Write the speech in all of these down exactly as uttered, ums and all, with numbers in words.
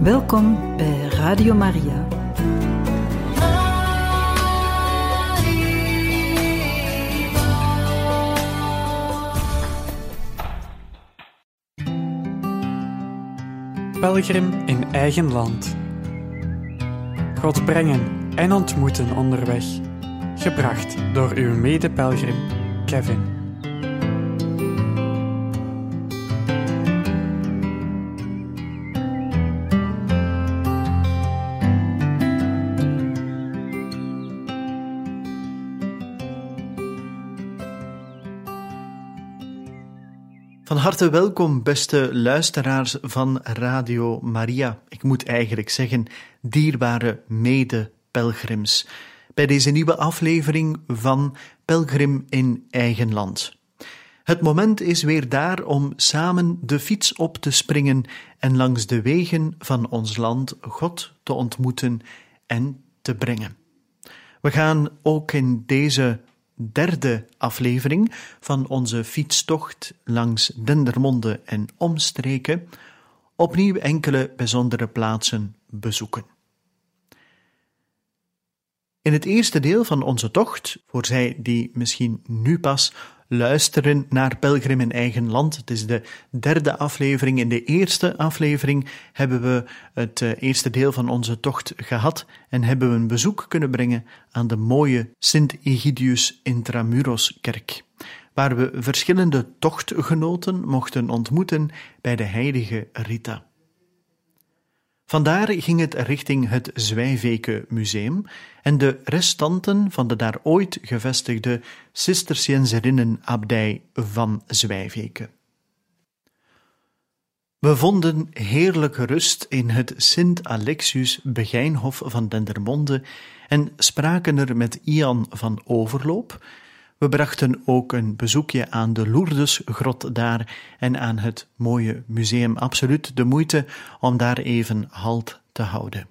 Welkom bij Radio Maria. Pelgrim in eigen land. God brengen en ontmoeten onderweg. Gebracht door uw mede-pelgrim Kevin. Van harte welkom, beste luisteraars van Radio Maria. Ik moet eigenlijk zeggen, dierbare mede-pelgrims, bij deze nieuwe aflevering van Pelgrim in eigen land. Het moment is weer daar om samen de fiets op te springen en langs de wegen van ons land God te ontmoeten en te brengen. We gaan ook in deze derde aflevering van onze fietstocht langs Dendermonde en omstreken opnieuw enkele bijzondere plaatsen bezoeken. In het eerste deel van onze tocht, voor zij die misschien nu pas luisteren naar Pelgrim in eigen land, het is de derde aflevering. In de eerste aflevering hebben we het eerste deel van onze tocht gehad en hebben we een bezoek kunnen brengen aan de mooie Sint-Egidius Intramuros-kerk, waar we verschillende tochtgenoten mochten ontmoeten bij de heilige Rita. Vandaar ging het richting het Zwijveke Museum en de restanten van de daar ooit gevestigde Cisterciënserinnenabdij van Zwijveke. We vonden heerlijke rust in het Sint-Alexius Begijnhof van Dendermonde en spraken er met Ian van Overloop. We brachten ook een bezoekje aan de Lourdesgrot daar en aan het mooie museum. Absoluut de moeite om daar even halt te houden.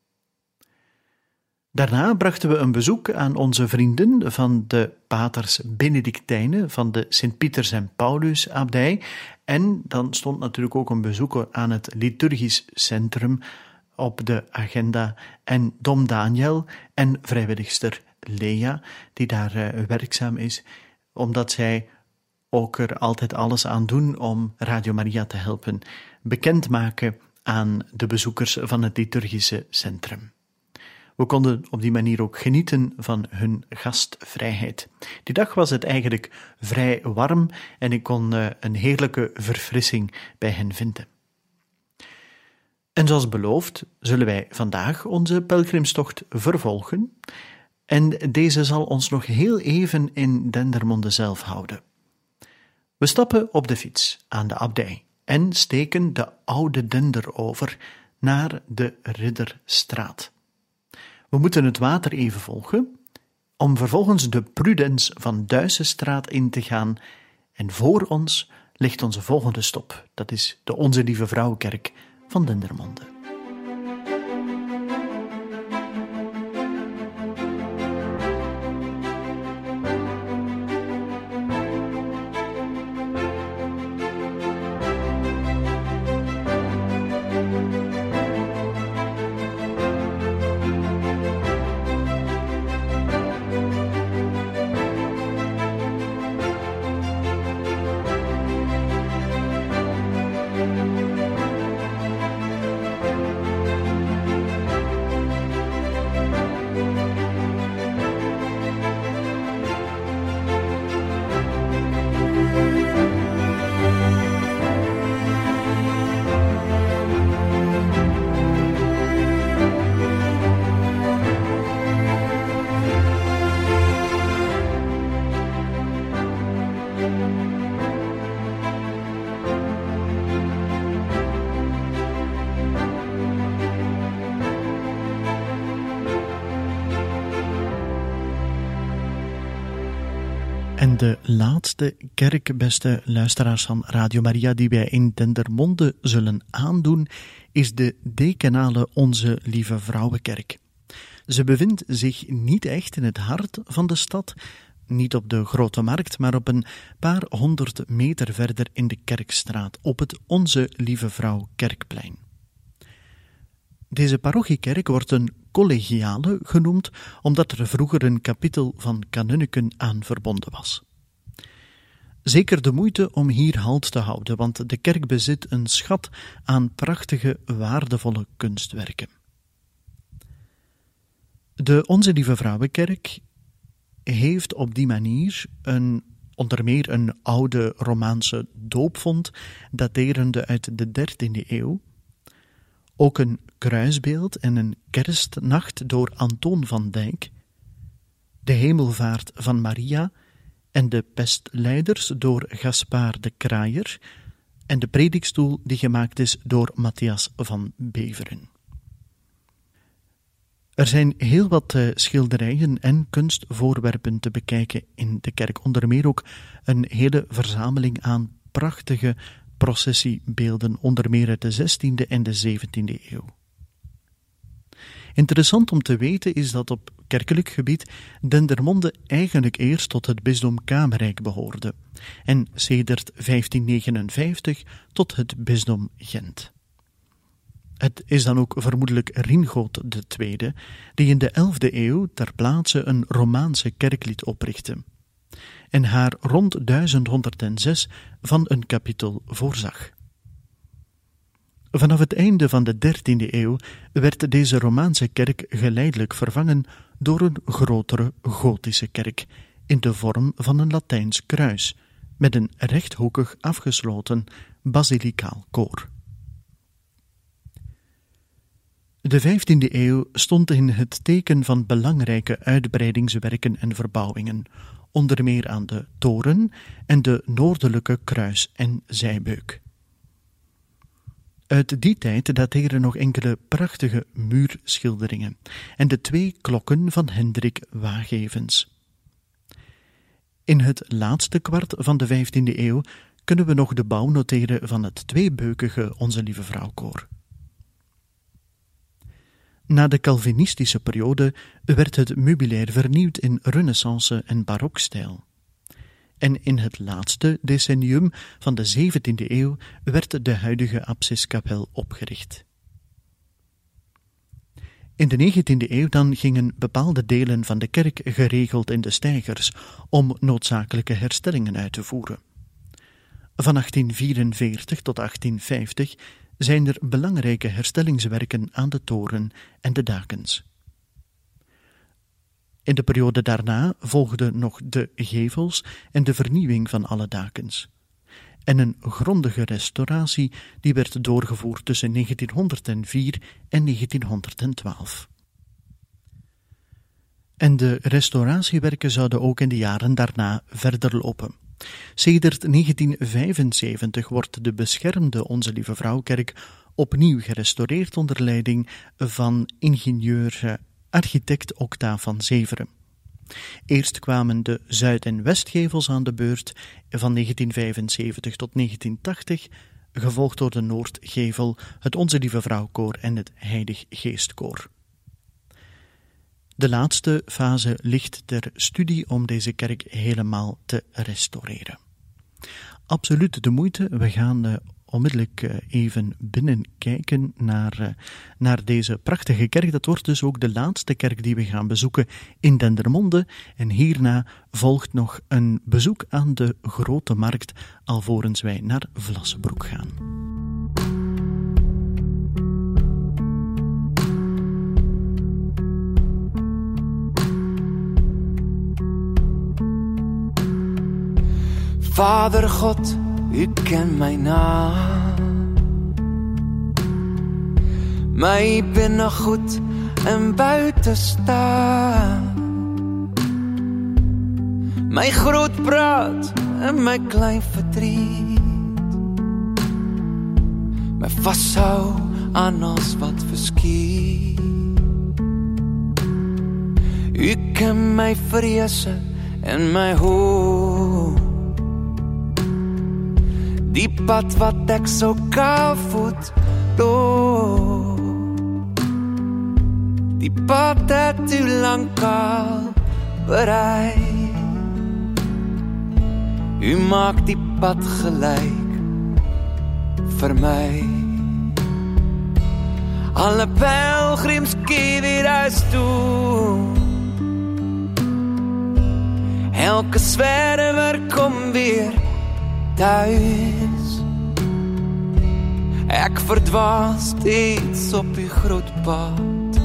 Daarna brachten we een bezoek aan onze vrienden van de paters Benedictijnen van de Sint-Pieters en Paulus abdij. En dan stond natuurlijk ook een bezoek aan het liturgisch centrum op de agenda en Dom Daniel en vrijwilligster Lea, die daar uh, werkzaam is, omdat zij ook er altijd alles aan doen om Radio Maria te helpen bekendmaken aan de bezoekers van het liturgische centrum. We konden op die manier ook genieten van hun gastvrijheid. Die dag was het eigenlijk vrij warm en ik kon uh, een heerlijke verfrissing bij hen vinden. En zoals beloofd zullen wij vandaag onze pelgrimstocht vervolgen. En deze zal ons nog heel even in Dendermonde zelf houden. We stappen op de fiets aan de abdij en steken de Oude Dender over naar de Ridderstraat. We moeten het water even volgen, om vervolgens de Prudens van Duisenstraat in te gaan. En voor ons ligt onze volgende stop. Dat is de Onze Lieve Vrouwenkerk van Dendermonde. En de laatste kerk, beste luisteraars van Radio Maria, die wij in Dendermonde zullen aandoen, is de dekenale Onze Lieve Vrouwenkerk. Ze bevindt zich niet echt in het hart van de stad, niet op de Grote Markt, maar op een paar honderd meter verder in de Kerkstraat, op het Onze Lieve Vrouw Kerkplein. Deze parochiekerk wordt een collegiale genoemd, omdat er vroeger een kapittel van kanunniken aan verbonden was. Zeker de moeite om hier halt te houden, want de kerk bezit een schat aan prachtige, waardevolle kunstwerken. De Onze Lieve Vrouwenkerk heeft op die manier een, onder meer een oude Romaanse doopvont, daterende uit de dertiende eeuw, ook een kruisbeeld en een kerstnacht door Antoon van Dijk, de hemelvaart van Maria en de pestlijders door Gaspar de Kraaier en de predikstoel die gemaakt is door Matthias van Beveren. Er zijn heel wat uh, schilderijen en kunstvoorwerpen te bekijken in de kerk, onder meer ook een hele verzameling aan prachtige processiebeelden, onder meer uit de zestiende en de zeventiende eeuw. Interessant om te weten is dat op kerkelijk gebied Dendermonde eigenlijk eerst tot het bisdom Kamerijk behoorde en sedert vijftien negenenvijftig tot het bisdom Gent. Het is dan ook vermoedelijk Ringoot de Tweede die in de elfde eeuw ter plaatse een Romaanse kerk liet oprichten en haar rond duizendhonderdzes van een kapittel voorzag. Vanaf het einde van de dertiende eeuw werd deze Romaanse kerk geleidelijk vervangen door een grotere gotische kerk in de vorm van een Latijns kruis met een rechthoekig afgesloten basilicaal koor. De vijftiende eeuw stond in het teken van belangrijke uitbreidingswerken en verbouwingen, onder meer aan de toren en de noordelijke kruis- en zijbeuk. Uit die tijd dateren nog enkele prachtige muurschilderingen en de twee klokken van Hendrik Waagevens. In het laatste kwart van de vijftiende eeuw kunnen we nog de bouw noteren van het tweebeukige Onze Lieve Vrouwkoor. Na de Calvinistische periode werd het meubilair vernieuwd in renaissance- en barokstijl. En in het laatste decennium van de zeventiende eeuw werd de huidige absiskapel opgericht. In de negentiende eeuw dan gingen bepaalde delen van de kerk geregeld in de steigers om noodzakelijke herstellingen uit te voeren. Van achttien vierenveertig tot achttien vijftig zijn er belangrijke herstellingswerken aan de toren en de dakens. In de periode daarna volgden nog de gevels en de vernieuwing van alle dakens. En een grondige restauratie die werd doorgevoerd tussen negentienhonderdvier en negentienhonderdtwaalf. En de restauratiewerken zouden ook in de jaren daarna verder lopen. Sedert negentien vijfenzeventig wordt de beschermde Onze Lieve Vrouwkerk opnieuw gerestaureerd onder leiding van ingenieur architect Octaaf van Zeveren. Eerst kwamen de zuid- en westgevels aan de beurt van negentien vijfenzeventig tot negentien tachtig, gevolgd door de noordgevel, het Onze Lieve Vrouwkoor en het Heilig Geestkoor. De laatste fase ligt ter studie om deze kerk helemaal te restaureren. Absoluut de moeite. We gaan uh, onmiddellijk uh, even binnenkijken naar, uh, naar deze prachtige kerk. Dat wordt dus ook de laatste kerk die we gaan bezoeken in Dendermonde. En hierna volgt nog een bezoek aan de Grote Markt, alvorens wij naar Vlassenbroek gaan. Vader God, u kent mijn naam. Mij binnen goed en buiten staan. Mijn groot praat en mijn klein verdriet. Mij vasthou aan als wat verskiet. U kent mijn vrezen en mijn hoop. Die pad wat ek so kaarvoet loop. Die pad het u lang al bereid. U maakt die pad gelijk vir my. alle pelgrims keer weer huis toe. Elke zwerver kom weer thuis. Ek verdwaal steeds op die groot pad,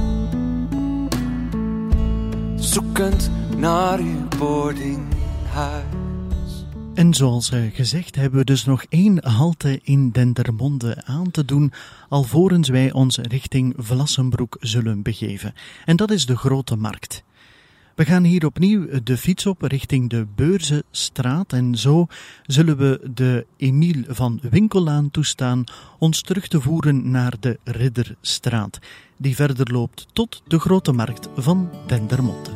zoekend naar uw boardinghuis. En zoals gezegd hebben we dus nog één halte in Dendermonde aan te doen, alvorens wij ons richting Vlassenbroek zullen begeven. En dat is de Grote Markt. We gaan hier opnieuw de fiets op richting de Beurzenstraat en zo zullen we de Emiel van Winkellaan toestaan ons terug te voeren naar de Ridderstraat, die verder loopt tot de Grote Markt van Dendermonde.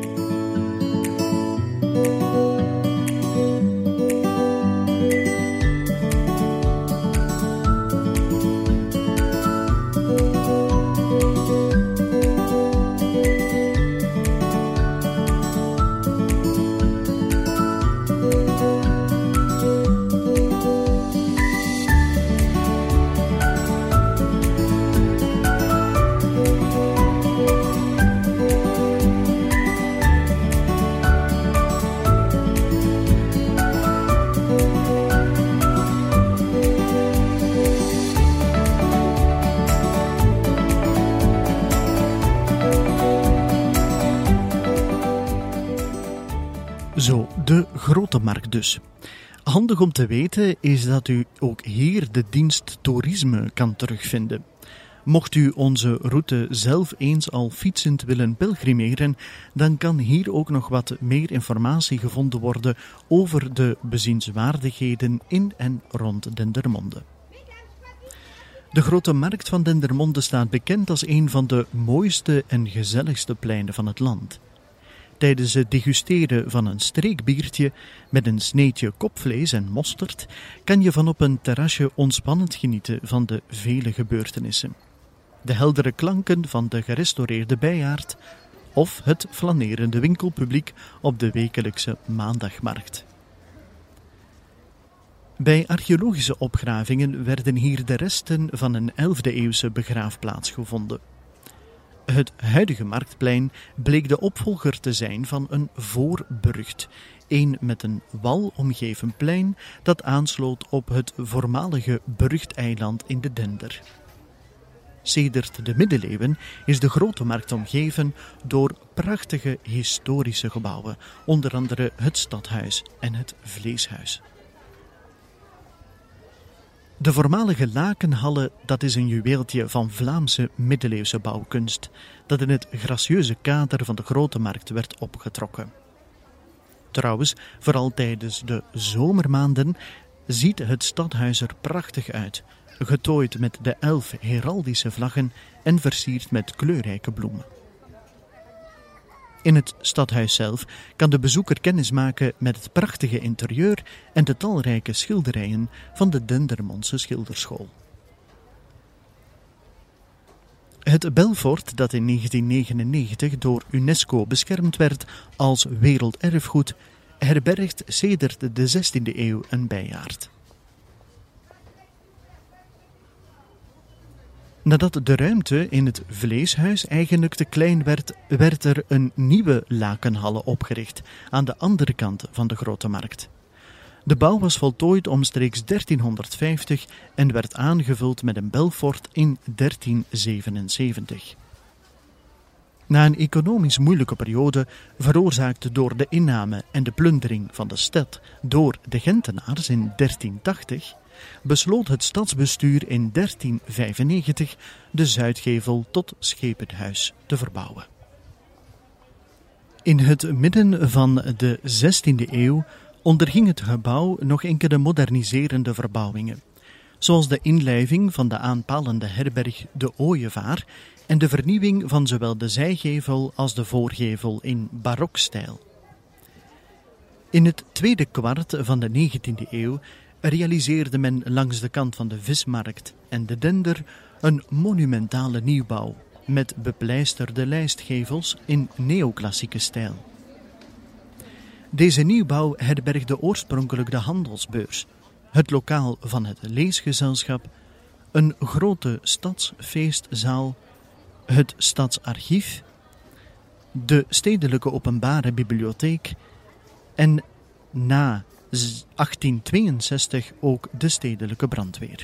Zo, de Grote Markt dus. Handig om te weten is dat u ook hier de dienst toerisme kan terugvinden. Mocht u onze route zelf eens al fietsend willen pelgrimeren, dan kan hier ook nog wat meer informatie gevonden worden over de bezienswaardigheden in en rond Dendermonde. De Grote Markt van Dendermonde staat bekend als een van de mooiste en gezelligste pleinen van het land. Tijdens het degusteren van een streekbiertje met een sneetje kopvlees en mosterd kan je van op een terrasje ontspannend genieten van de vele gebeurtenissen. De heldere klanken van de gerestaureerde bijaard of het flanerende winkelpubliek op de wekelijkse maandagmarkt. Bij archeologische opgravingen werden hier de resten van een elfde-eeuwse begraafplaats gevonden. Het huidige marktplein bleek de opvolger te zijn van een voorburcht, een met een wal omgeven plein dat aansloot op het voormalige burchteiland in de Dender. Sedert de middeleeuwen is de Grote Markt omgeven door prachtige historische gebouwen, onder andere het Stadhuis en het Vleeshuis. De voormalige Lakenhalle, dat is een juweeltje van Vlaamse middeleeuwse bouwkunst, dat in het gracieuze kader van de Grote Markt werd opgetrokken. Trouwens, vooral tijdens de zomermaanden ziet het stadhuis er prachtig uit, getooid met de elf heraldische vlaggen en versierd met kleurrijke bloemen. In het stadhuis zelf kan de bezoeker kennis maken met het prachtige interieur en de talrijke schilderijen van de Dendermondse schilderschool. Het Belfort, dat in negentien negenennegentig door UNESCO beschermd werd als werelderfgoed, herbergt sedert de zestiende eeuw een bijaard. Nadat de ruimte in het Vleeshuis eigenlijk te klein werd, werd er een nieuwe Lakenhalle opgericht aan de andere kant van de Grote Markt. De bouw was voltooid omstreeks dertienhonderdvijftig en werd aangevuld met een Belfort in dertien zevenenzeventig. Na een economisch moeilijke periode, veroorzaakt door de inname en de plundering van de stad door de Gentenaars in dertien tachtig, besloot het stadsbestuur in dertien vijfennegentig de Zuidgevel tot schepenhuis te verbouwen. In het midden van de zestiende eeuw onderging het gebouw nog enkele moderniserende verbouwingen, zoals de inlijving van de aanpalende herberg De Ooievaar en de vernieuwing van zowel de zijgevel als de voorgevel in barokstijl. In het tweede kwart van de negentiende eeuw realiseerde men langs de kant van de Vismarkt en de Dender een monumentale nieuwbouw met bepleisterde lijstgevels in neoclassieke stijl. Deze nieuwbouw herbergde oorspronkelijk de handelsbeurs, het lokaal van het leesgezelschap, een grote stadsfeestzaal, het stadsarchief, de Stedelijke Openbare Bibliotheek en na achttien tweeënzestig ook de Stedelijke Brandweer.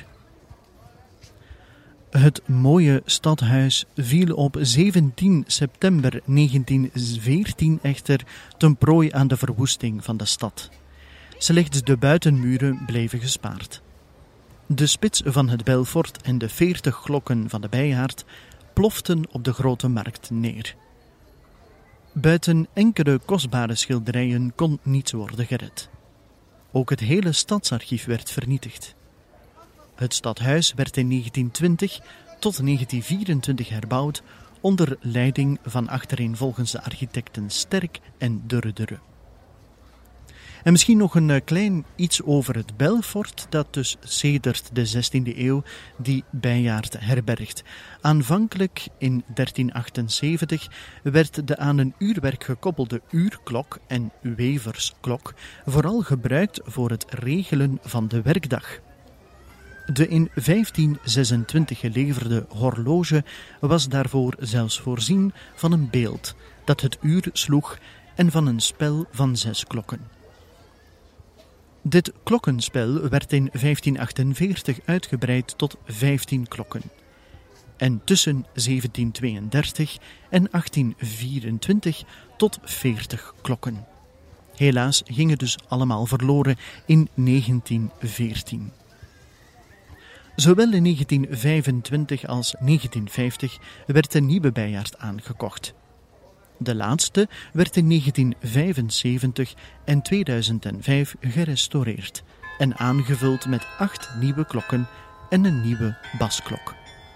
Het mooie stadhuis viel op zeventien september negentien veertien echter ten prooi aan de verwoesting van de stad. Slechts de buitenmuren bleven gespaard. De spits van het Belfort en de veertig klokken van de Bijaard ploften op de grote markt neer. Buiten enkele kostbare schilderijen kon niets worden gered. Ook het hele stadsarchief werd vernietigd. Het stadhuis werd in negentien twintig tot negentien vierentwintig herbouwd onder leiding van achtereenvolgens de architecten Sterk en Durredere. En misschien nog een klein iets over het Belfort, dat dus sedert de zestiende eeuw die Bijaard herbergt. Aanvankelijk in dertien achtenzeventig werd de aan een uurwerk gekoppelde uurklok en weversklok vooral gebruikt voor het regelen van de werkdag. De in vijftien zesentwintig geleverde horloge was daarvoor zelfs voorzien van een beeld dat het uur sloeg en van een spel van zes klokken. Dit klokkenspel werd in vijftien achtenveertig uitgebreid tot vijftien klokken en tussen zeventien tweeëndertig en achttien vierentwintig tot veertig klokken. Helaas gingen dus allemaal verloren in negentien veertien. Zowel in negentien vijfentwintig als negentien vijftig werd een nieuwe Bijaard aangekocht. De laatste werd in negentien vijfenzeventig en tweeduizend vijf gerestaureerd en aangevuld met acht nieuwe klokken en een nieuwe basklok.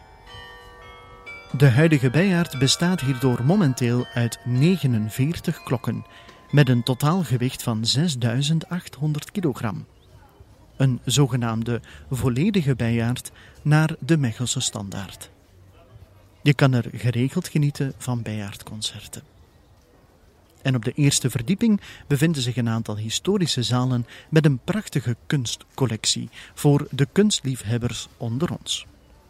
De huidige Bijaard bestaat hierdoor momenteel uit negenenveertig klokken met een totaalgewicht van zesduizend achthonderd kilogram. Een zogenaamde volledige Bijaard naar de Mechelse standaard. Je kan er geregeld genieten van Bijaardconcerten. En op de eerste verdieping bevinden zich een aantal historische zalen met een prachtige kunstcollectie voor de kunstliefhebbers onder ons.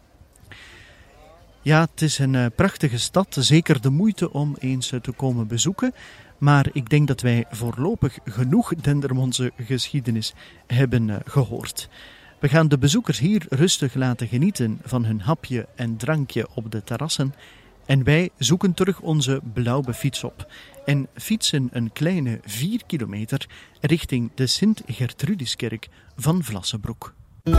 Ja, het is een prachtige stad, zeker de moeite om eens te komen bezoeken. Maar ik denk dat wij voorlopig genoeg Dendermondse geschiedenis hebben gehoord. We gaan de bezoekers hier rustig laten genieten van hun hapje en drankje op de terrassen. En wij zoeken terug onze blauwe fiets op en fietsen een kleine vier kilometer richting de Sint-Gertrudiskerk van Vlassenbroek.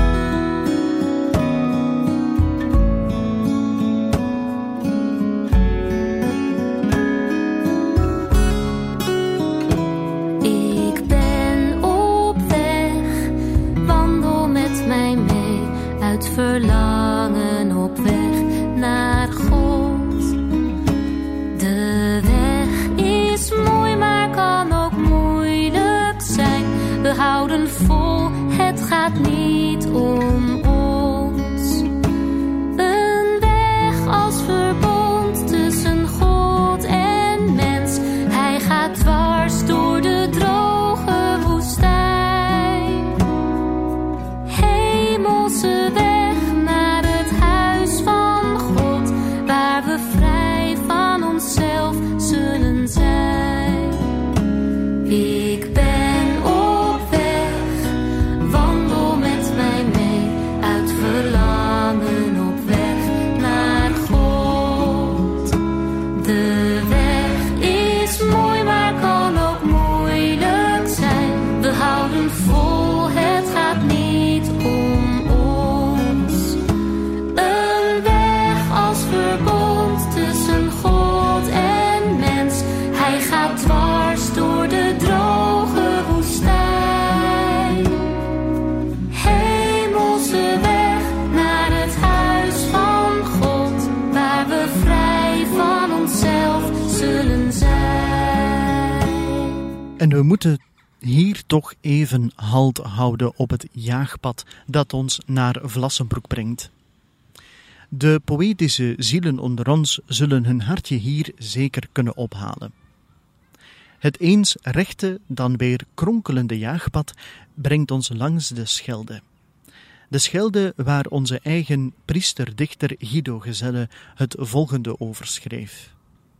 Ik ben op weg, wandel met mij mee, uit verlangen op weg naar God. De weg is mooi, maar kan ook moeilijk zijn. We houden vol, het gaat niet om ons. Een weg als verbond tussen God en mens. Hij gaat dwars door de droge woestijn. Hemelse weg naar het huis van God, waar we vrij van onszelf zullen zijn. Ik ben op weg, wandel met mij mee, uit verlangen op weg naar God. De weg is mooi, maar kan ook moeilijk zijn. We houden vol, het gaat niet om ons. Een weg als verbond tussen God en mens. Hij gaat dwars door de droge woestijn. Hemelse weg naar het huis van God, waar we vrij van onszelf zullen zijn. En we moeten hier toch even halt houden op het jaagpad dat ons naar Vlassenbroek brengt. De poëtische zielen onder ons zullen hun hartje hier zeker kunnen ophalen. Het eens rechte, dan weer kronkelende jaagpad brengt ons langs de Schelde. De Schelde waar onze eigen priester-dichter Guido Gezelle het volgende over schreef.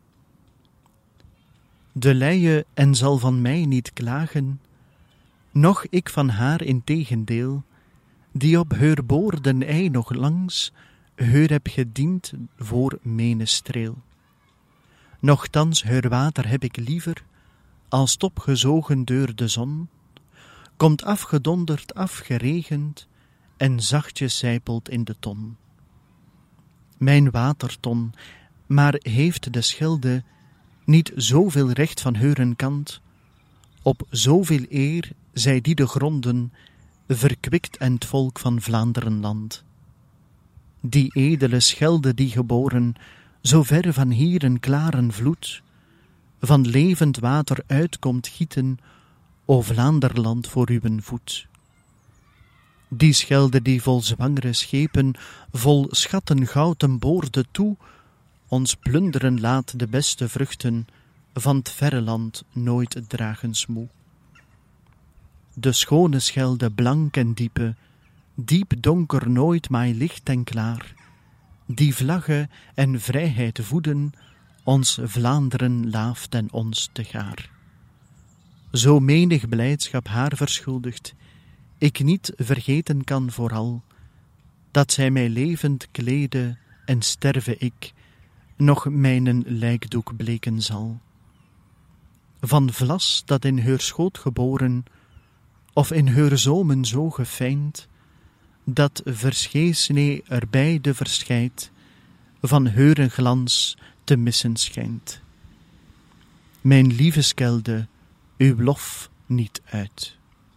De leie en zal van mij niet klagen, noch ik van haar in tegendeel, die op heur boorden ei nog langs, heur heb gediend voor menestreel. Nochtans heur water heb ik liever, als opgezogen door de zon, komt afgedonderd, afgeregend, en zachtjes zijpelt in de ton. Mijn waterton, maar heeft de Schelde niet zoveel recht van heuren kant, op zoveel eer zij die de gronden verkwikt en het volk van Vlaanderenland. Die edele Schelde die geboren, zo ver van hier een klaren vloed, van levend water uitkomt gieten, o Vlaanderland voor uwen voet. Die Schelde die vol zwangere schepen, vol schatten goud en boorde toe, ons plunderen laat de beste vruchten, van het verre land nooit dragens moe. De schone Schelde blank en diepe, diep donker nooit maar licht en klaar, die vlagge en vrijheid voeden, ons Vlaanderen laaft en ons te gaar. Zo menig blijdschap haar verschuldigt, ik niet vergeten kan vooral, dat zij mij levend klede en sterve ik, nog mijnen lijkdoek bleken zal. Van vlas dat in heur schoot geboren, of in heur zomen zo gefijnd, dat verscheesnee erbij de verschijt, van heuren glans te missen schijnt. Mijn lieve Schelde, uw lof niet uit.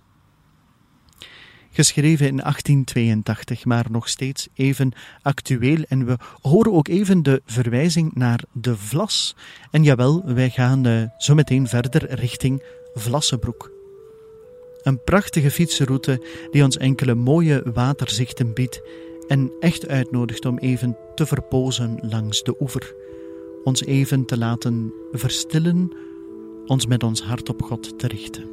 Geschreven in achttien tweeëntachtig, maar nog steeds even actueel. En we horen ook even de verwijzing naar de Vlas. En jawel, wij gaan uh, zo meteen verder richting Vlassenbroek. Een prachtige fietsenroute die ons enkele mooie waterzichten biedt en echt uitnodigt om even te verpozen langs de oever. Ons even te laten verstillen, ons met ons hart op God te richten.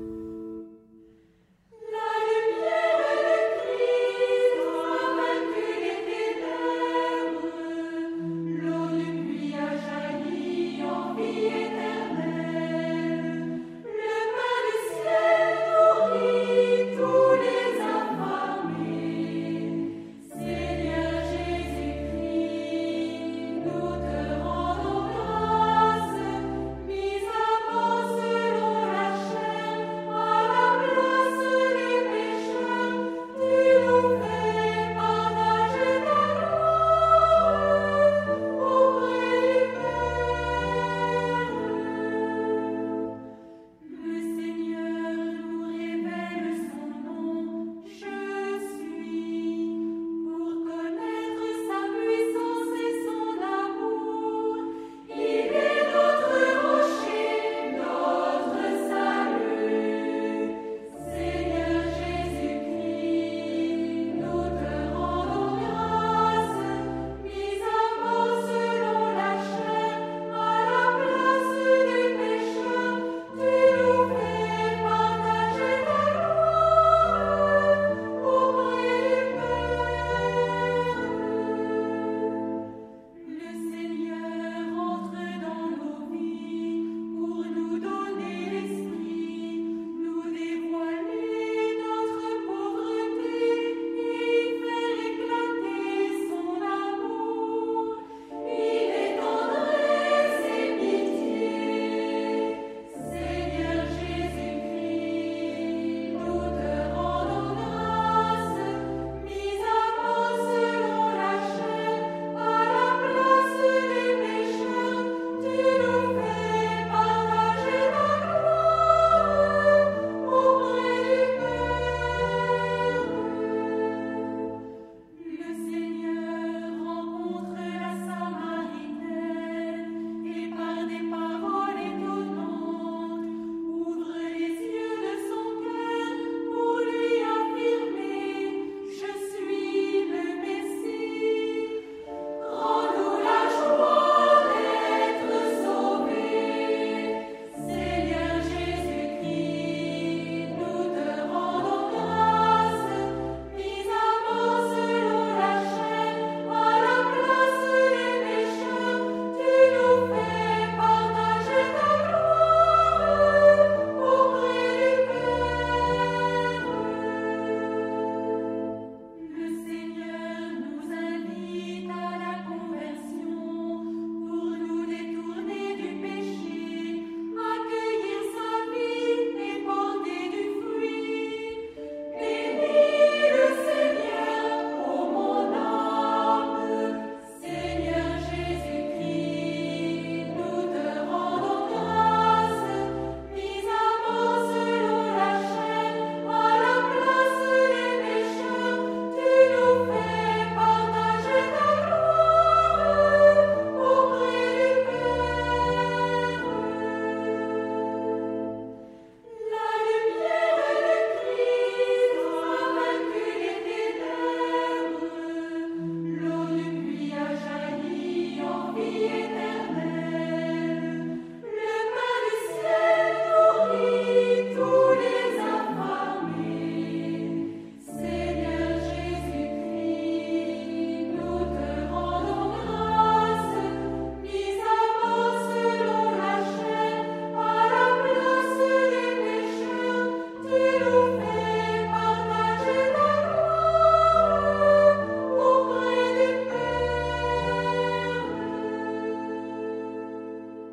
Mis à mort selon la chaîne,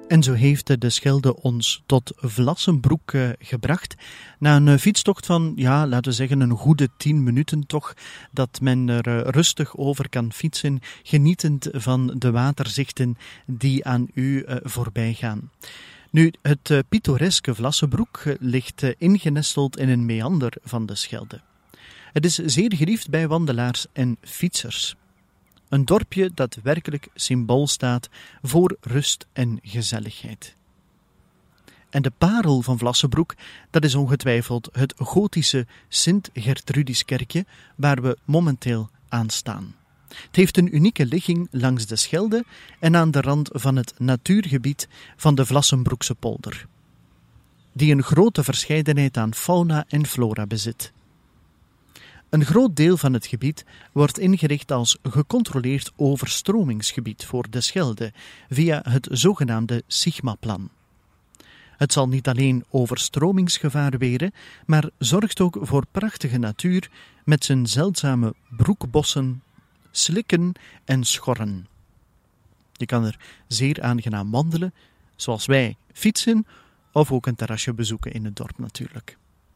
En zo heeft de Schelde ons tot Vlassenbroek uh, gebracht. Na een uh, fietstocht van, ja, laten we zeggen, een goede tien minuten toch, dat men er uh, rustig over kan fietsen, genietend van de waterzichten die aan u uh, voorbij gaan. Nu, het uh, pittoreske Vlassenbroek uh, ligt uh, ingenesteld in een meander van de Schelde. Het is zeer geliefd bij wandelaars en fietsers. Een dorpje dat werkelijk symbool staat voor rust en gezelligheid. En de parel van Vlassenbroek, dat is ongetwijfeld het gotische Sint-Gertrudiskerkje waar we momenteel aan staan. Het heeft een unieke ligging langs de Schelde en aan de rand van het natuurgebied van de Vlassenbroekse polder, die een grote verscheidenheid aan fauna en flora bezit. Een groot deel van het gebied wordt ingericht als gecontroleerd overstromingsgebied voor de Schelde via het zogenaamde Sigma-plan. Het zal niet alleen overstromingsgevaar weren, maar zorgt ook voor prachtige natuur met zijn zeldzame broekbossen, slikken en schorren. Je kan er zeer aangenaam wandelen, zoals wij fietsen, of ook een terrasje bezoeken in het dorp natuurlijk.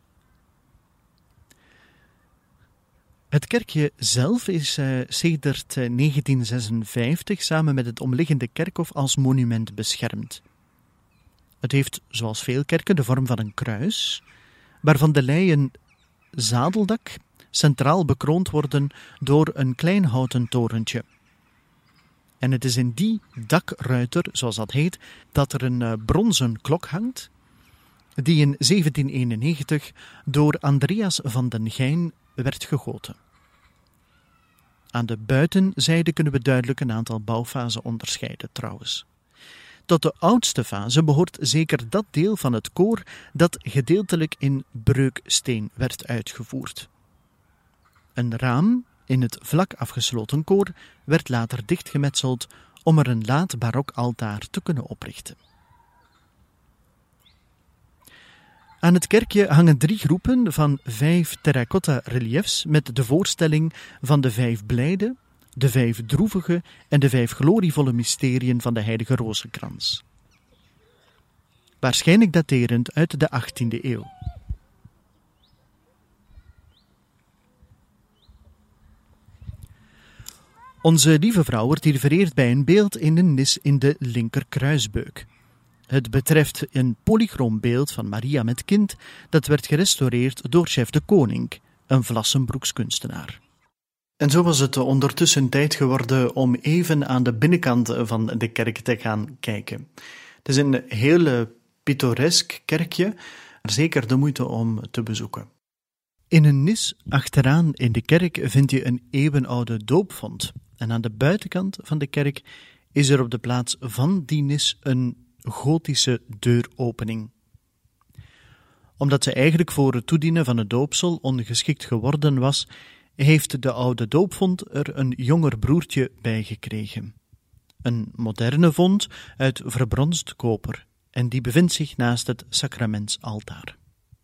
Het kerkje zelf is uh, sedert uh, negentien zesenvijftig samen met het omliggende kerkhof als monument beschermd. Het heeft, zoals veel kerken, de vorm van een kruis, waarvan de leien zadeldak centraal bekroond worden door een klein houten torentje. En het is in die dakruiter, zoals dat heet, dat er een uh, bronzen klok hangt, die in zeventien eenennegentig door Andreas van den Gijn werd gegoten. Aan de buitenzijde kunnen we duidelijk een aantal bouwfasen onderscheiden trouwens. Tot de oudste fase behoort zeker dat deel van het koor dat gedeeltelijk in breuksteen werd uitgevoerd. Een raam in het vlak afgesloten koor werd later dichtgemetseld om er een laat barok altaar te kunnen oprichten. Aan het kerkje hangen drie groepen van vijf terracotta reliefs met de voorstelling van de vijf blijde, de vijf droevige en de vijf glorievolle mysteriën van de heilige Rozenkrans. Waarschijnlijk daterend uit de achttiende eeuw. Onze lieve vrouw wordt hier vereerd bij een beeld in een nis in de linkerkruisbeuk. Het betreft een polychroom beeld van Maria met kind dat werd gerestaureerd door chef de Koning, een Vlassenbroeks kunstenaar. En zo was het ondertussen tijd geworden om even aan de binnenkant van de kerk te gaan kijken. Het is een heel pittoresk kerkje, zeker de moeite om te bezoeken. In een nis achteraan in de kerk vind je een eeuwenoude doopvont. En aan de buitenkant van de kerk is er op de plaats van die nis een gotische deuropening. Omdat ze eigenlijk voor het toedienen van het doopsel ongeschikt geworden was, heeft de oude doopvont er een jonger broertje bij gekregen. Een moderne vont uit verbronst koper, en die bevindt zich naast het sacramentsaltaar.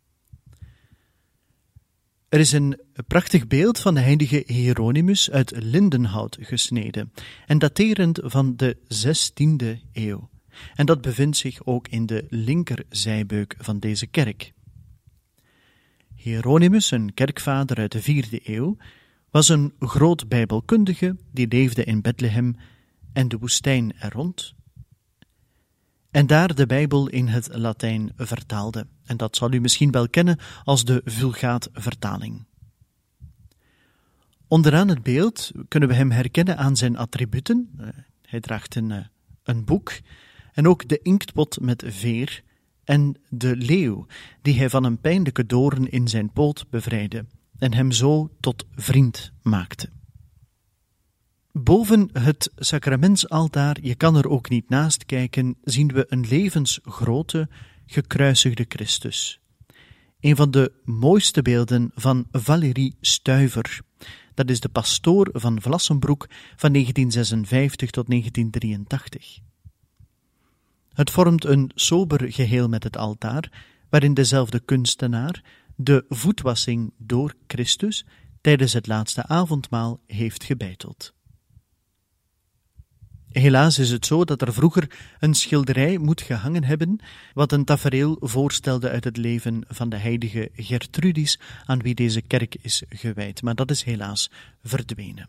Er is een prachtig beeld van de heilige Hieronymus uit lindenhout gesneden en daterend van de zestiende eeuw. En dat bevindt zich ook in de linkerzijbeuk van deze kerk. Hieronymus, een kerkvader uit de vierde eeuw, was een groot bijbelkundige die leefde in Bethlehem en de woestijn er rond, en daar de Bijbel in het Latijn vertaalde. En dat zal u misschien wel kennen als de Vulgaat-vertaling. Onderaan het beeld kunnen we hem herkennen aan zijn attributen. Uh, hij draagt een, uh, een boek en ook de inktpot met veer en de leeuw die hij van een pijnlijke doorn in zijn poot bevrijdde en hem zo tot vriend maakte. Boven het sacramentsaltaar, je kan er ook niet naast kijken, zien we een levensgrote, gekruisigde Christus. Een van de mooiste beelden van Valérie Stuyver. Dat is de pastoor van Vlassenbroek van negentien zesenvijftig tot negentien drieëntachtig. Het vormt een sober geheel met het altaar, waarin dezelfde kunstenaar de voetwassing door Christus tijdens het laatste avondmaal heeft gebeiteld. Helaas is het zo dat er vroeger een schilderij moet gehangen hebben, wat een tafereel voorstelde uit het leven van de heilige Gertrudis, aan wie deze kerk is gewijd. Maar dat is helaas verdwenen.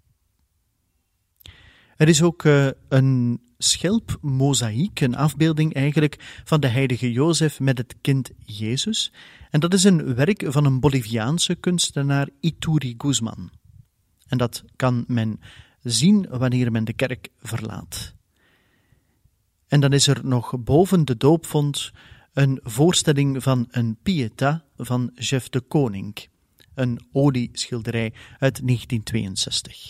Er is ook uh, een schelpmozaïek, een afbeelding eigenlijk van de heilige Jozef met het kind Jezus. En dat is een werk van een Boliviaanse kunstenaar, Ituri Guzman. En dat kan men zien wanneer men de kerk verlaat. En dan is er nog boven de doopvont een voorstelling van een Pietà van Jeff de Koning, een olieschilderij uit negentien tweeënzestig.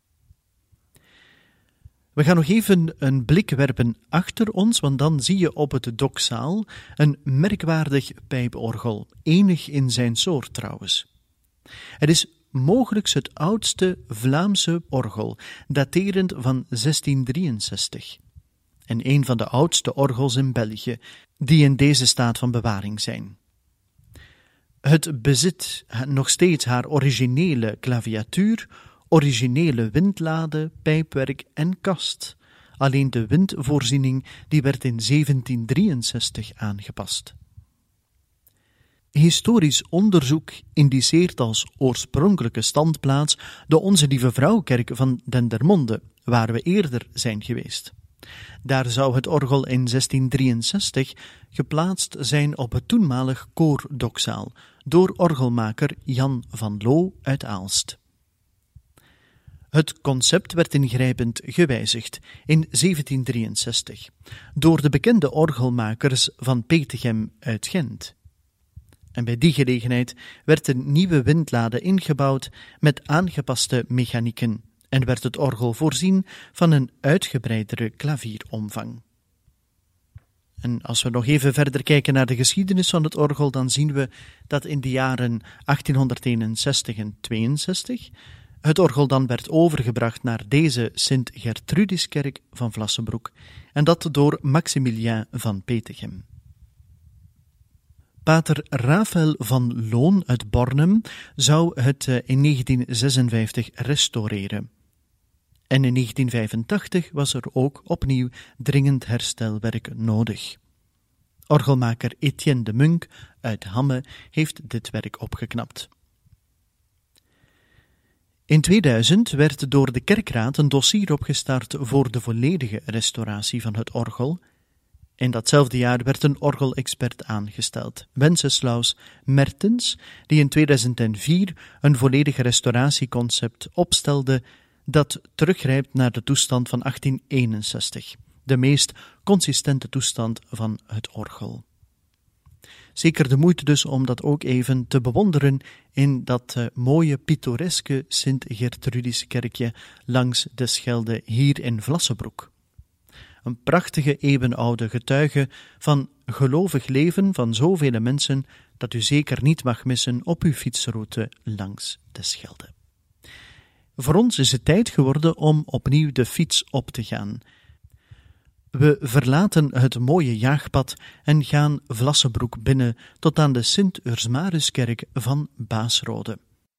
We gaan nog even een blik werpen achter ons, want dan zie je op het doksaal een merkwaardig pijporgel, enig in zijn soort trouwens. Het is mogelijk het oudste Vlaamse orgel, daterend van zestien drieënzestig. En een van de oudste orgels in België, die in deze staat van bewaring zijn. Het bezit nog steeds haar originele klaviatuur, originele windlade, pijpwerk en kast. Alleen de windvoorziening die werd in zeventien drieënzestig aangepast. Historisch onderzoek indiceert als oorspronkelijke standplaats de Onze Lieve Vrouwkerk van Dendermonde, waar we eerder zijn geweest. Daar zou het orgel in zestien drieënzestig geplaatst zijn op het toenmalig koordoksaal door orgelmaker Jan van Loo uit Aalst. Het concept werd ingrijpend gewijzigd in zeventien drieënzestig door de bekende orgelmakers van Petegem uit Gent. En bij die gelegenheid werd een nieuwe windlade ingebouwd met aangepaste mechanieken en werd het orgel voorzien van een uitgebreidere klavieromvang. En als we nog even verder kijken naar de geschiedenis van het orgel, dan zien we dat in de jaren achttienhonderdeenenzestig en tweeënzestig het orgel dan werd overgebracht naar deze Sint-Gertrudiskerk van Vlassenbroek, en dat door Maximilien van Petegem. Pater Rafael van Loon uit Bornem zou het in negentien zesenvijftig restaureren. En in negentien vijfentachtig was er ook opnieuw dringend herstelwerk nodig. Orgelmaker Etienne de Munk uit Hamme heeft dit werk opgeknapt. In tweeduizend werd door de kerkraad een dossier opgestart voor de volledige restauratie van het orgel. In datzelfde jaar werd een orgelexpert aangesteld, Wenceslaus Mertens, die in tweeduizend vier een volledig restauratieconcept opstelde dat teruggrijpt naar de toestand van achttien eenenzestig, de meest consistente toestand van het orgel. Zeker de moeite dus om dat ook even te bewonderen in dat uh, mooie pittoreske Sint-Gertrudiskerkje langs de Schelde hier in Vlassenbroek. Een prachtige eeuwenoude getuige van gelovig leven van zoveel mensen dat u zeker niet mag missen op uw fietsroute langs de Schelde. Voor ons is het tijd geworden om opnieuw de fiets op te gaan. We verlaten het mooie jaagpad en gaan Vlassenbroek binnen tot aan de Sint-Ursmaruskerk van Baasrode.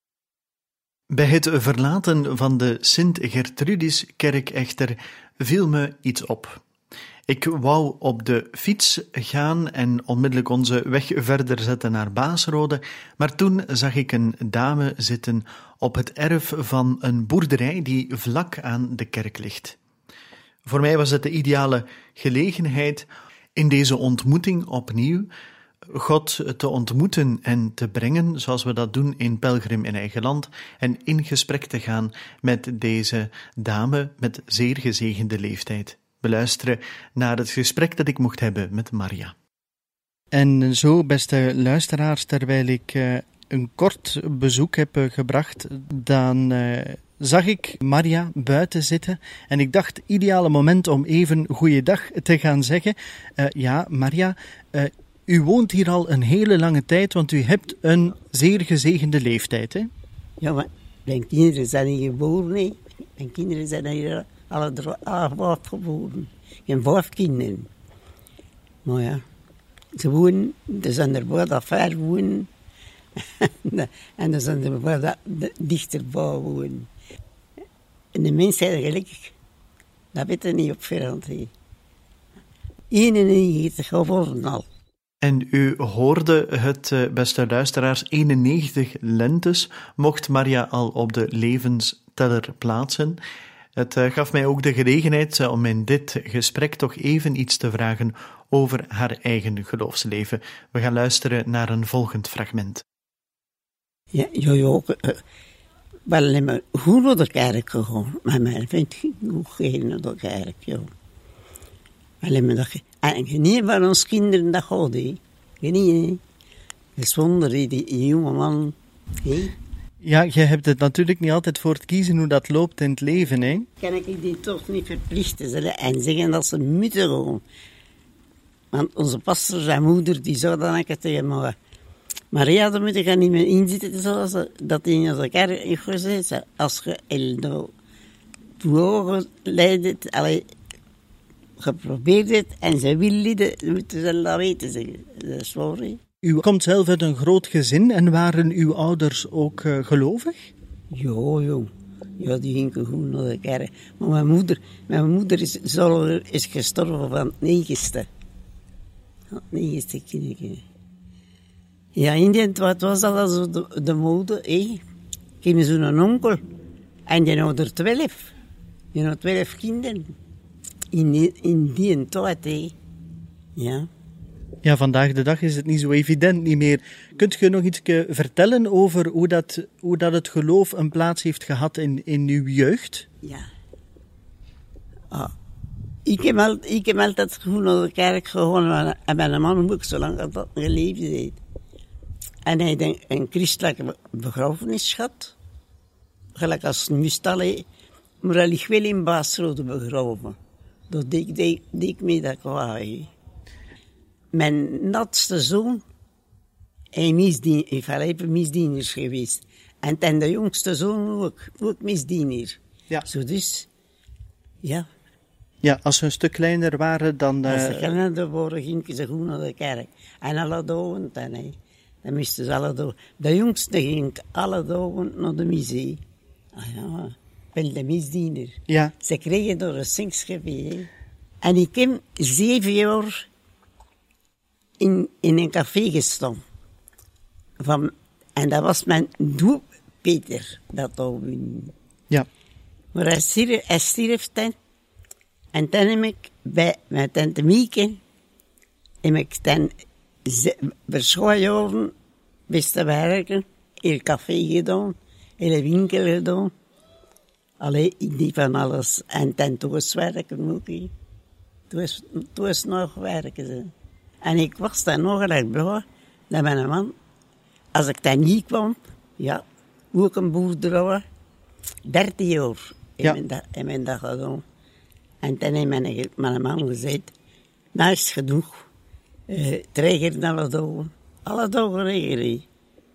Bij het verlaten van de Sint-Gertrudiskerk echter viel me iets op. Ik wou op de fiets gaan en onmiddellijk onze weg verder zetten naar Baasrode, maar toen zag ik een dame zitten op het erf van een boerderij die vlak aan de kerk ligt. Voor mij was het de ideale gelegenheid in deze ontmoeting opnieuw God te ontmoeten en te brengen, zoals we dat doen in Pelgrim in eigen land, en in gesprek te gaan met deze dame met zeer gezegende leeftijd. We luisteren naar het gesprek dat ik mocht hebben met Maria. En zo, beste luisteraars, terwijl ik uh, een kort bezoek heb uh, gebracht, dan uh, zag ik Maria buiten zitten en ik dacht, ideale moment om even goeiedag te gaan zeggen. Uh, ja, Maria, uh, u woont hier al een hele lange tijd, want u hebt een zeer gezegende leeftijd, hè? Ja, maar mijn kinderen zijn hier geboren, hè. Mijn kinderen zijn hier alle vijf geboren. Ik heb vijf kinderen. Maar ja, ze wonen, er zijn er wel dat ver wonen. En er zijn er wel dat dichterbij wonen. En de mensen zijn gelukkig. Dat weet je niet op voorhand. eenennegentig geworden al. En u hoorde het, beste luisteraars, eenennegentig lentes mocht Maria al op de levensteller plaatsen. Het gaf mij ook de gelegenheid om in dit gesprek toch even iets te vragen over haar eigen geloofsleven. We gaan luisteren naar een volgend fragment. Ja, jo, jo, we hebben goed naar de kerk gegaan. Maar mijn vriend ging ook geen naar de kerk, joh. We hebben dat... En geen van ons kinderen dat gaat, hè. Geen, hè. Dat is wonder, die, die jonge man, hè. Ja, je hebt het natuurlijk niet altijd voor het kiezen hoe dat loopt in het leven, hè? Kan ik die toch niet verplichten en zeggen dat ze moeten gaan. Want onze pastor, zijn moeder, die zou dan ook tegen me... Maria, daar moet je niet meer inzitten zoals dat in de kerk heeft gezegd. Als je el de ogen leidt, allee, geprobeerd het en ze wil het, moeten ze dat weten zeggen. Dat is waar, hè. U komt zelf uit een groot gezin en waren uw ouders ook uh, gelovig? Ja, jong. Ja, die gingen goed naar de kerk. Maar mijn moeder, mijn moeder is, is gestorven van het negenste. Van het negenste kindje. Ja, in die tijd was dat also de, de mode, hé. Ik heb zo'n onkel. En die had er twaalf. Die had twaalf kinderen. In die, in die tijd, hé. Ja. Ja, vandaag de dag is het niet zo evident niet meer. Kunt je nog iets vertellen over hoe dat, hoe dat het geloof een plaats heeft gehad in, in uw jeugd? Ja. Oh. Ik, heb al, ik heb altijd goed naar de kerk gegaan en mijn man ook zo lang dat dat geleefd heeft. En hij heeft een christelijke begrafenis gehad. Gelijk als het moest al, maar hij ligt wel in Baasrode begraven. Dat deed, deed, deed ik mee dat ik wou. Mijn natste zoon hij misdien, heeft alleen misdieners geweest. En ten de jongste zoon ook, ook misdiener. Ja. Zo dus, ja. Ja, als ze een stuk kleiner waren dan... Uh... Als ze kleiner waren, gingen ze goed naar de kerk. En alle dagen, dan, he. Dan moesten ze alle dagen. De jongste ging alle dagen naar de missie. Ah ja, wel de misdiener. Ja. Ze kregen door een zingsgebied. En ik heb zeven jaar in, in een café gestaan. Van, en dat was mijn doel, Peter, dat toen. Ja. Maar hij stierf, hij stierf dan. En dan heb ik bij mijn tante Mieke, heb ik dan voor jaren best te werken, in een café gedaan, in een winkel gedaan. Allee, ik deed van alles. En dan thuis werken ook. Thuis, thuis nog werken ze. En ik was dan nog erg blij dat mijn man, als ik daar niet kwam, ja, ook een boerderij, dertien jaar ja. in mijn dag gedaan. En toen heeft mijn, mijn man gezegd, nou is het genoeg. Uh, Treiger alle dagen. Alle dagen regelen.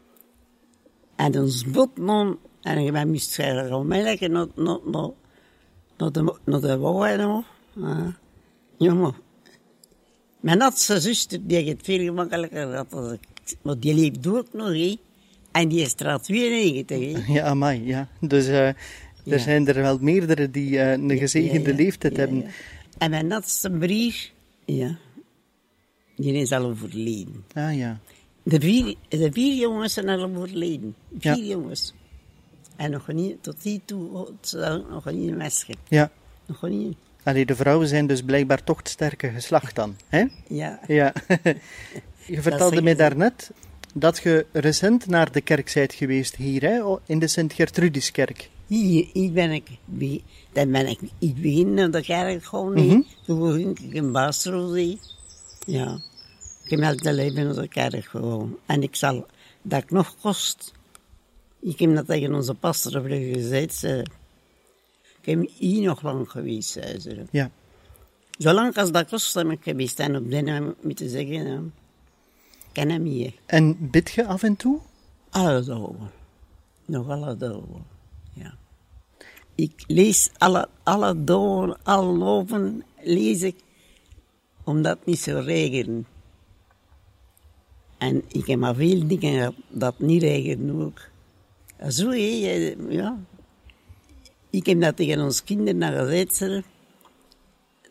En ons botman, en wij moesten gaan melken naar, naar, naar, naar de, naar de wouw. Uh, jongen. Mijn oudste zuster, die heeft het veel gemakkelijker gehad als ik. Maar die leeft ook nog, hè. En die is straat tweeënnegentig, hè. Ja, amai, ja. Dus uh, er ja. zijn er wel meerdere die uh, een gezegende ja, ja, leeftijd ja, hebben. Ja. En mijn oudste broer, ja, die is al overleden. Ah, ja. De vier, de vier jongens zijn al overleden. Vier ja. jongens. En nog niet, tot die toe, nog niet een mesje. Ja. Nog niet. Allee, de vrouwen zijn dus blijkbaar toch het sterke geslacht dan, hè? Ja. Ja. Je vertelde mij daarnet dat je recent naar de kerk bent geweest hier, hè? In de Sint-Gertrudiskerk. Hier, hier ben ik. Dan ben ik, ik begin naar de kerk gewoon, mm-hmm. Toen begin ik in Baasrode. Ja. Ik heb altijd leven naar de kerk gewoon. En ik zal, dat ik nog kost. Ik heb dat tegen onze pastor gezegd. Ze, ik heb hier nog lang geweest, zei ze. Ja. Zolang als dat kost, heb ik geweest. En op den moet je zeggen, ja, ik ken hem hier. En bid je af en toe? Alle dagen. Nog alle dagen, ja. Ik lees alle, alle dagen, alle loven lees ik, omdat het niet zo regent. En ik heb maar veel dingen dat, dat niet regent ook. Zo, ja. Ik heb dat tegen ons kinderen gezegd.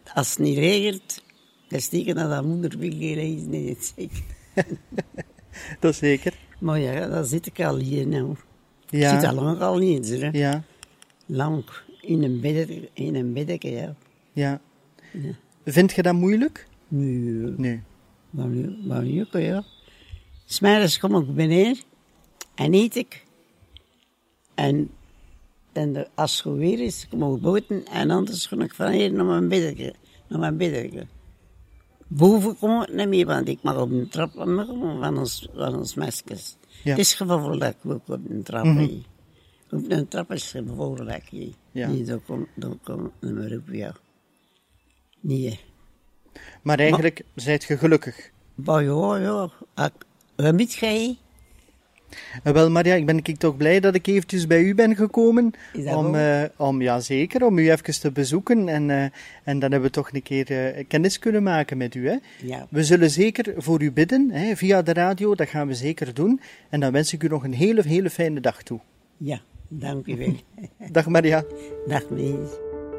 als het niet regent, dan steken dat dat moeder wil lezen in het zeker. Dat is zeker. Maar ja, daar zit ik al hier nou. Ja. Ik zit al lang al niet in, hè. Ja, Lang. In een bedje, in een bedje, ja. ja. Ja. Vind je dat moeilijk? Nu, Nee. maar nu, maar nu, ja. 'S middags kom ik beneden en eet ik. En, en de, als het goed weer is, kom ik buiten en anders ga ik van hier naar mijn bedje. Naar mijn bedje. Boven kom ik niet meer, want ik mag op de trap komen van ons, van ons mesjes. Ja. Het is gevaarlijk dat ik ook op de trap Mhm. hier. Op de trap is het gevaarlijk hier. Ja. Nee, dan kom, dan kom ik niet meer op, ja. Nee. Maar eigenlijk zijt je gelukkig. Maar ja, ja. Wat ga je? En wel, Maria, ik ben ik toch blij dat ik eventjes bij u ben gekomen. Is dat Om, wel? eh, om, ja, zeker, om u even te bezoeken. En, eh, en dan hebben we toch een keer eh, kennis kunnen maken met u. Hè? Ja. We zullen zeker voor u bidden, hè, via de radio. Dat gaan we zeker doen. En dan wens ik u nog een hele, hele fijne dag toe. Ja, dank u wel. Dag Maria. Dag mens.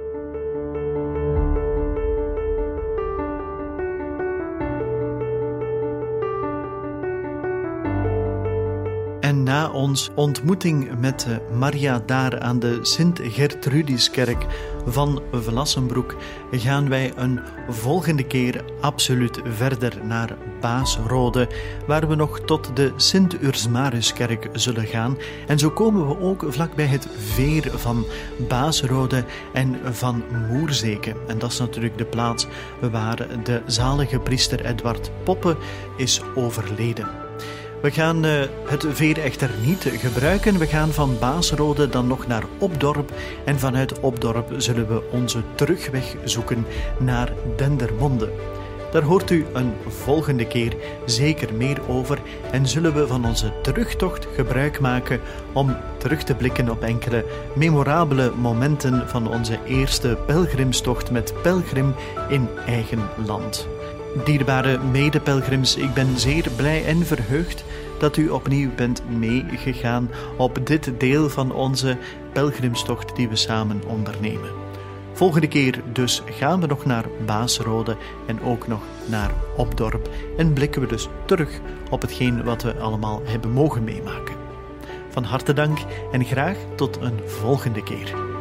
En na ons ontmoeting met Maria daar aan de Sint-Gertrudiskerk van Vlassenbroek gaan wij een volgende keer absoluut verder naar Baasrode, waar we nog tot de Sint-Ursmaruskerk zullen gaan. En zo komen we ook vlakbij het veer van Baasrode en van Moerzeke. En dat is natuurlijk de plaats waar de zalige priester Edward Poppe is overleden. We gaan uh, het veer echter niet gebruiken. We gaan van Baasrode dan nog naar Opdorp. En vanuit Opdorp zullen we onze terugweg zoeken naar Dendermonde. Daar hoort u een volgende keer zeker meer over. En zullen we van onze terugtocht gebruik maken om terug te blikken op enkele memorabele momenten van onze eerste pelgrimstocht met pelgrim in eigen land. Dierbare medepelgrims, ik ben zeer blij en verheugd dat u opnieuw bent meegegaan op dit deel van onze pelgrimstocht die we samen ondernemen. Volgende keer dus gaan we nog naar Baasrode en ook nog naar Opdorp en blikken we dus terug op hetgeen wat we allemaal hebben mogen meemaken. Van harte dank en graag tot een volgende keer.